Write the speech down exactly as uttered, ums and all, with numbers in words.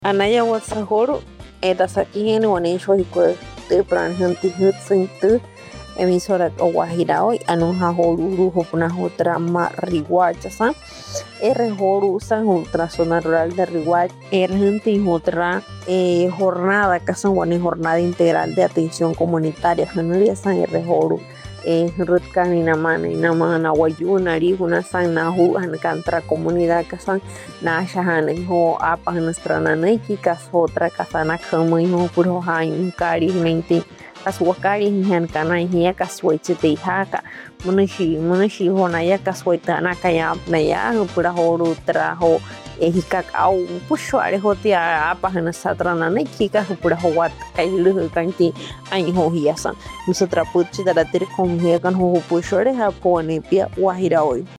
Anaya WhatsApp eta sakiheni wanisho hikwe te pranhanti hutsintu emisora o Guajirao anuja horu hopuna hotrama Riguacha sa R horu san ultrasona rural de Riguacha erhanti otra eh, jornada que son una jornada integral de atención comunitaria hanulia san R horu eh rutkan inamana inamana wayuna rihuna san nahu han kantra comunidad que san na shahana ho apa nuestra naiki kas otra kasana kama ho puro hain kari mente kaswakari han kana hiya kaswaite te haka munashi munashi ho na ya kaswaita na kaya na ya pura horu traho ehika au pushware hoti apa hana satrana naiki ka pura ho wat kailu kanti ai ho hiya san misatra putchi da ter kom hiya kan ho pushware ha pone pia Guajirao.